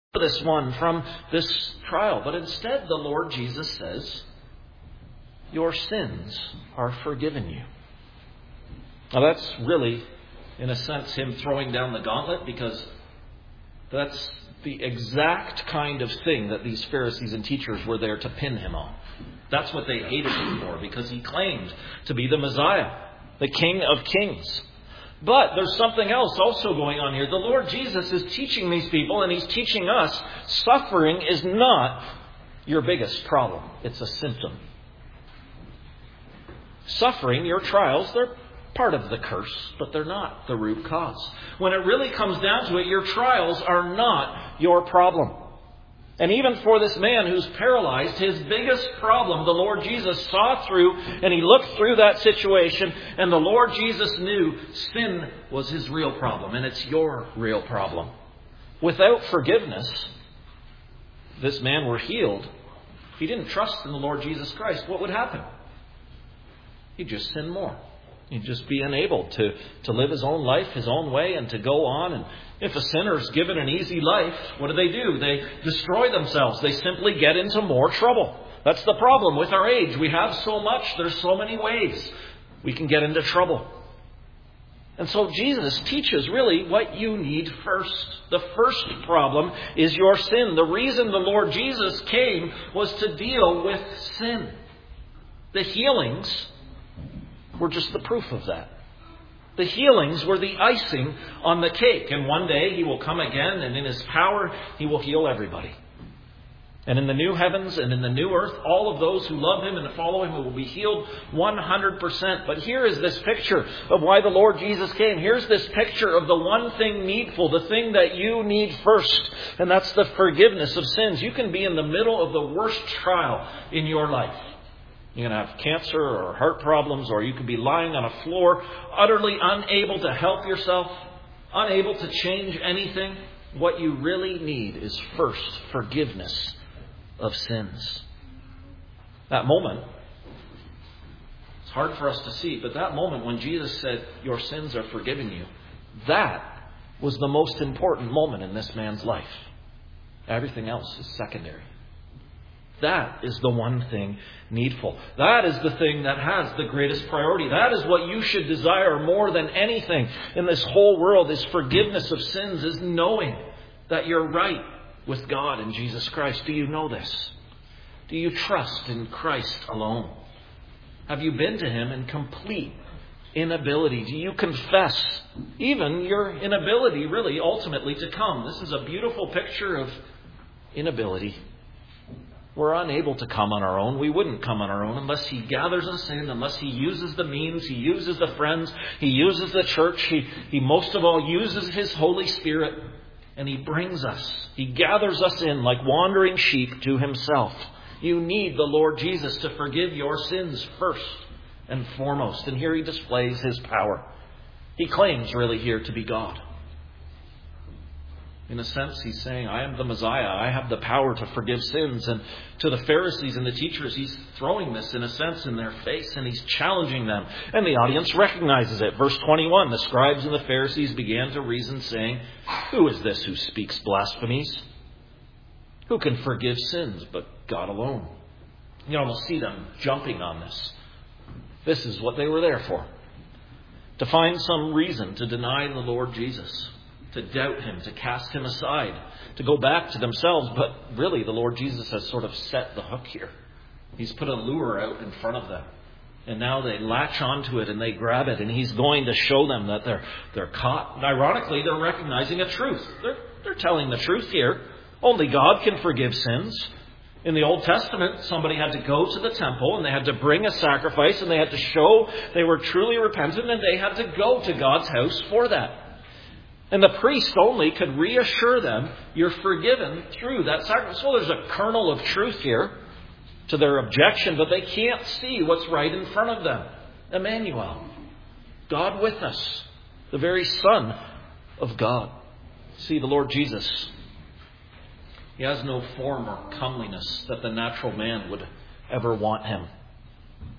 this one from this trial. But instead, the Lord Jesus says, your sins are forgiven you. Now that's really, in a sense, him throwing down the gauntlet, because that's the exact kind of thing that these Pharisees and teachers were there to pin him on. That's what they hated him for, because he claimed to be the Messiah, the King of Kings. But there's something else also going on here. The Lord Jesus is teaching these people, and he's teaching us, suffering is not your biggest problem. It's a symptom. Suffering, your trials, they're part of the curse, but they're not the root cause. When it really comes down to it, your trials are not your problem. And even for this man who's paralyzed, his biggest problem, the Lord Jesus saw through, and he looked through that situation, and the Lord Jesus knew sin was his real problem, and it's your real problem. Without forgiveness, this man were healed. If he didn't trust in the Lord Jesus Christ, what would happen? He'd just sin more. He'd just be unable to live his own life, his own way, and to go on. And if a sinner's given an easy life, what do? They destroy themselves. They simply get into more trouble. That's the problem with our age. We have so much. There's so many ways we can get into trouble. And so Jesus teaches really what you need first. The first problem is your sin. The reason the Lord Jesus came was to deal with sin. The healings were just the proof of that. The healings were the icing on the cake. And one day he will come again, and in his power he will heal everybody. And in the new heavens and in the new earth, all of those who love him and follow him will be healed 100%. But here is this picture of why the Lord Jesus came. Here's this picture of the one thing needful, the thing that you need first. And that's the forgiveness of sins. You can be in the middle of the worst trial in your life. You can have cancer or heart problems, or you could be lying on a floor, utterly unable to help yourself, unable to change anything. What you really need is first forgiveness of sins. That moment, it's hard for us to see, but that moment when Jesus said, your sins are forgiven you, that was the most important moment in this man's life. Everything else is secondary. That is the one thing needful. That is the thing that has the greatest priority. That is what you should desire more than anything in this whole world, is forgiveness of sins, is knowing that you're right with God in Jesus Christ. Do you know this? Do you trust in Christ alone? Have you been to him in complete inability? Do you confess even your inability really ultimately to come? This is a beautiful picture of inability. We're unable to come on our own. We wouldn't come on our own unless he gathers us in, unless he uses the means, he uses the friends, he uses the church, he most of all uses his Holy Spirit, and he brings us. He gathers us in like wandering sheep to himself. You need the Lord Jesus to forgive your sins first and foremost. And here he displays his power. He claims really here to be God. In a sense, he's saying, I am the Messiah. I have the power to forgive sins. And to the Pharisees and the teachers, he's throwing this, in a sense, in their face, and he's challenging them. And the audience recognizes it. Verse 21, the scribes and the Pharisees began to reason, saying, who is this who speaks blasphemies? Who can forgive sins but God alone? You almost see them jumping on this. This is what they were there for. To find some reason to deny the Lord Jesus. To doubt him, to cast him aside, to go back to themselves. But really, the Lord Jesus has sort of set the hook here. He's put a lure out in front of them. And now they latch onto it and they grab it. And he's going to show them that they're caught. And ironically, they're recognizing a truth. They're telling the truth here. Only God can forgive sins. In the Old Testament, somebody had to go to the temple and they had to bring a sacrifice and they had to show they were truly repentant, and they had to go to God's house for that. And the priest only could reassure them, you're forgiven through that sacrifice. So there's a kernel of truth here to their objection, but they can't see what's right in front of them. Emmanuel, God with us, the very Son of God. See, the Lord Jesus, he has no form or comeliness that the natural man would ever want him.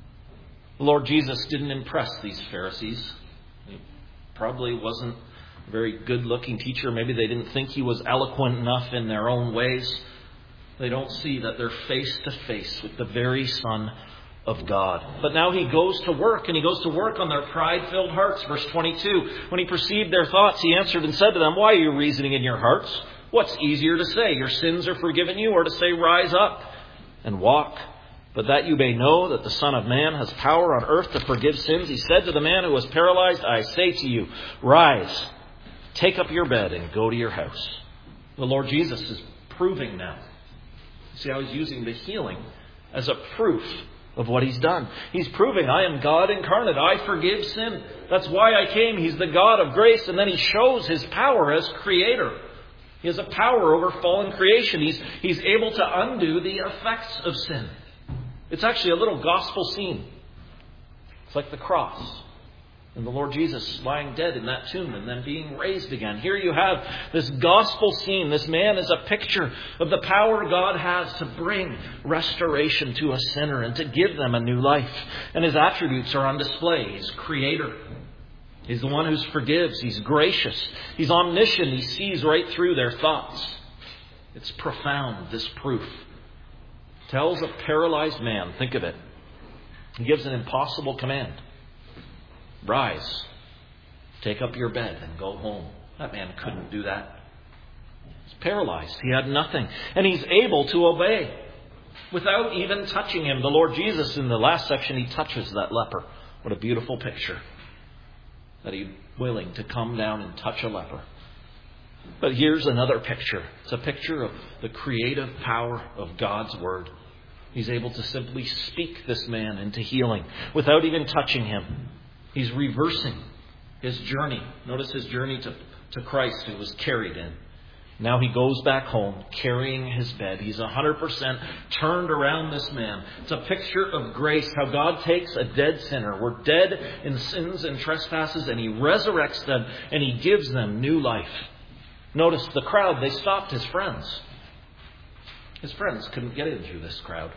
The Lord Jesus didn't impress these Pharisees. He probably wasn't very good-looking teacher. Maybe they didn't think he was eloquent enough in their own ways. They don't see that they're face to face with the very Son of God. But now he goes to work, and he goes to work on their pride-filled hearts. Verse 22, when he perceived their thoughts, he answered and said to them, "Why are you reasoning in your hearts? What's easier to say, 'Your sins are forgiven you,' or to say, 'Rise up and walk'? But that you may know that the Son of Man has power on earth to forgive sins," he said to the man who was paralyzed, "I say to you, rise, take up your bed and go to your house." The Lord Jesus is proving now. See how he's using the healing as a proof of what he's done. He's proving, I am God incarnate. I forgive sin. That's why I came. He's the God of grace. And then he shows his power as creator. He has a power over fallen creation. He's able to undo the effects of sin. It's actually a little gospel scene. It's like the cross. And the Lord Jesus lying dead in that tomb and then being raised again. Here you have this gospel scene. This man is a picture of the power God has to bring restoration to a sinner and to give them a new life. And his attributes are on display. He's creator. He's the one who forgives. He's gracious. He's omniscient. He sees right through their thoughts. It's profound, this proof. Tells a paralyzed man, think of it. He gives an impossible command. Rise, take up your bed and go home. That man couldn't do that. He's paralyzed. He had nothing. And he's able to obey without even touching him. The Lord Jesus, in the last section, he touches that leper. What a beautiful picture. That he's willing to come down and touch a leper. But here's another picture. It's a picture of the creative power of God's Word. He's able to simply speak this man into healing without even touching him. He's reversing his journey. Notice his journey to Christ, who was carried in. Now he goes back home carrying his bed. He's 100% turned around this man. It's a picture of grace, how God takes a dead sinner. We're dead in sins and trespasses, and he resurrects them and he gives them new life. Notice the crowd, they stopped his friends. His friends couldn't get in through this crowd.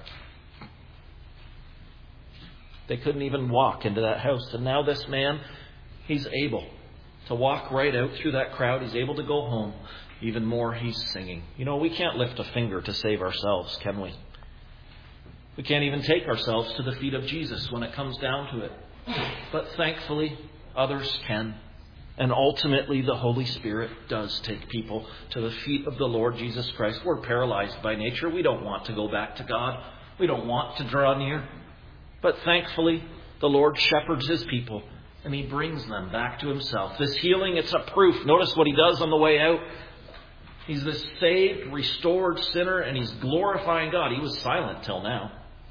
They couldn't even walk into that house. And now this man, he's able to walk right out through that crowd. He's able to go home. Even more, he's singing. You know, we can't lift a finger to save ourselves, can we? We can't even take ourselves to the feet of Jesus when it comes down to it. But thankfully, others can. And ultimately, the Holy Spirit does take people to the feet of the Lord Jesus Christ. We're paralyzed by nature. We don't want to go back to God. We don't want to draw near. But thankfully, the Lord shepherds his people and he brings them back to himself. This healing, it's a proof. Notice what he does on the way out. He's this saved, restored sinner and he's glorifying God. He was silent till now.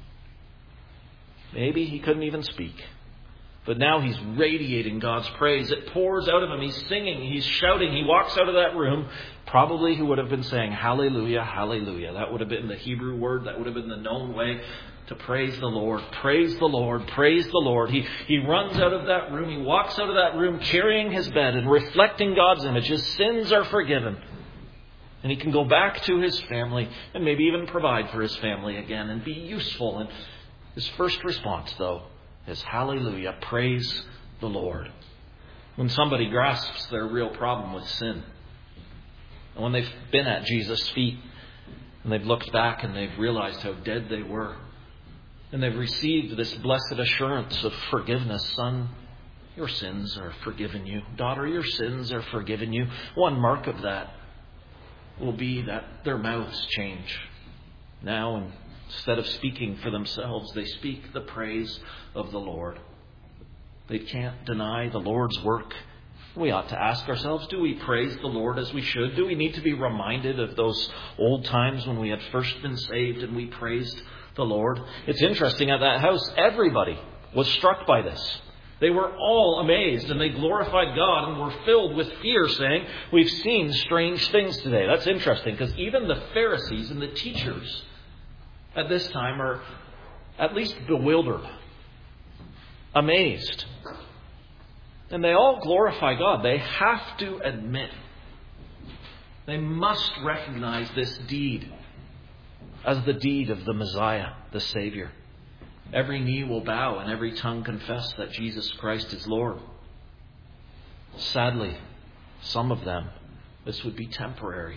Maybe he couldn't even speak. But now he's radiating God's praise. It pours out of him. He's singing. He's shouting. He walks out of that room. Probably he would have been saying, hallelujah, hallelujah. That would have been the Hebrew word. That would have been the known way to praise the Lord. Praise the Lord. Praise the Lord. He runs out of that room. He walks out of that room carrying his bed and reflecting God's image. His sins are forgiven. And he can go back to his family and maybe even provide for his family again and be useful. And his first response, though, is hallelujah, praise the Lord. When somebody grasps their real problem with sin, and when they've been at Jesus' feet, and they've looked back and they've realized how dead they were, and they've received this blessed assurance of forgiveness, son, your sins are forgiven you. Daughter, your sins are forgiven you. One mark of that will be that their mouths change. Now, instead of speaking for themselves, they speak the praise of the Lord. They can't deny the Lord's work. We ought to ask ourselves, do we praise the Lord as we should? Do we need to be reminded of those old times when we had first been saved and we praised the Lord? It's interesting, at that house, everybody was struck by this. They were all amazed and they glorified God and were filled with fear, saying, we've seen strange things today. That's interesting because even the Pharisees and the teachers at this time are at least bewildered, amazed. And they all glorify God. They have to admit, they must recognize this deed as the deed of the Messiah, the Savior. Every knee will bow and every tongue confess that Jesus Christ is Lord. Sadly, Some of them, this would be temporary.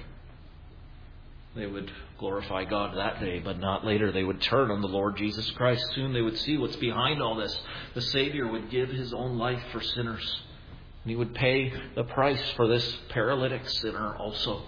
They would glorify God that day, but not later. They would turn on the Lord Jesus Christ. Soon they would see what's behind all this. The Savior would give his own life for sinners. And he would pay the price for this paralytic sinner also.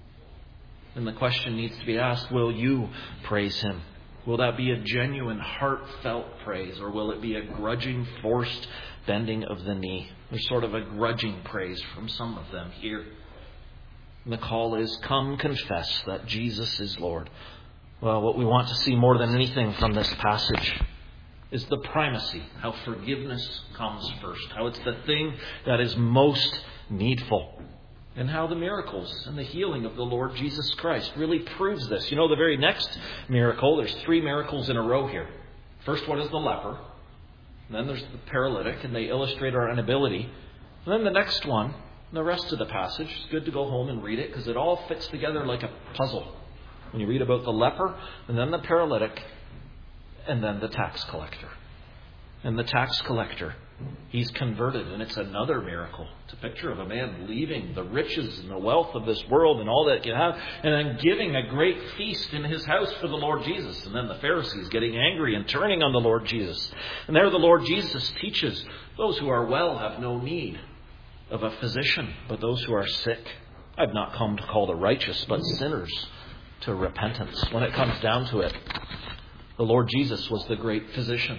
And the question needs to be asked, will you praise him? Will that be a genuine, heartfelt praise, or will it be a grudging, forced bending of the knee? There's sort of a grudging praise from some of them here. And the call is, come confess that Jesus is Lord. Well, what we want to see more than anything from this passage is the primacy, how forgiveness comes first, how it's the thing that is most needful, and how the miracles and the healing of the Lord Jesus Christ really proves this. You know, the very next miracle, there's 3 miracles in a row here. First one is the leper, and then there's the paralytic, and they illustrate our inability. And then the next one, the rest of the passage, it's good to go home and read it because it all fits together like a puzzle. When you read about the leper, and then the paralytic, and then the tax collector. And the tax collector, he's converted, and it's another miracle. It's a picture of a man leaving the riches and the wealth of this world and all that he can have, and then giving a great feast in his house for the Lord Jesus. And then the Pharisees getting angry and turning on the Lord Jesus. And there the Lord Jesus teaches, those who are well have no need of a physician, but those who are sick. I've not come to call the righteous, but sinners to repentance. When it comes down to it, the Lord Jesus was the great physician.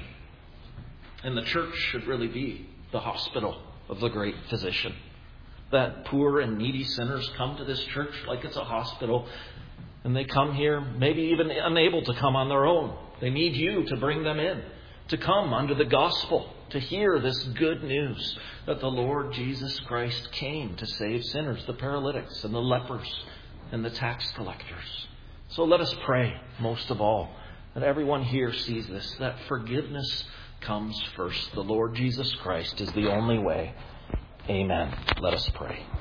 And the church should really be the hospital of the great physician. That poor and needy sinners come to this church like it's a hospital. And they come here maybe even unable to come on their own. They need you to bring them in, to come under the gospel, to hear this good news that the Lord Jesus Christ came to save sinners, the paralytics and the lepers and the tax collectors. So let us pray, most of all, that everyone here sees this, that forgiveness comes first. The Lord Jesus Christ is the only way. Amen. Let us pray.